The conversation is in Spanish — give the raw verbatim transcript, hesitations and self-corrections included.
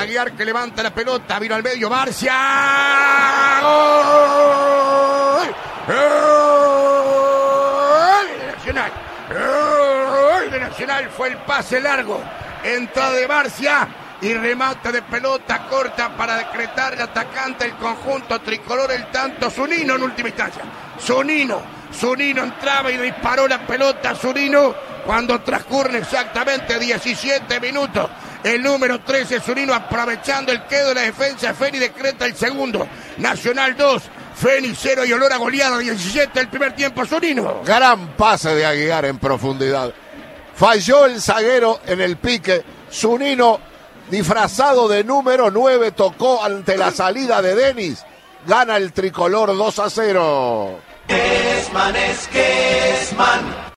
Aguiar que levanta la pelota, vino al medio, Barcia. ¡Gol! ¡Gol de Nacional! ¡Gol de Nacional! Fue el pase largo, entrada de Barcia y remate de pelota corta para decretar el atacante el conjunto tricolor, el tanto Zunino en última instancia. Zunino, Zunino entraba y disparó la pelota Zunino cuando transcurren exactamente diecisiete minutos. El número trece, Zunino, aprovechando el quedo de la defensa de Feni, decreta el segundo. Nacional dos, Feni cero y olor a goleada. diecisiete el primer tiempo, Zunino. Gran pase de Aguiar en profundidad. Falló el zaguero en el pique. Zunino, disfrazado de número nueve, tocó ante la salida de Denis. Gana el tricolor dos a cero. Esman es que Esman.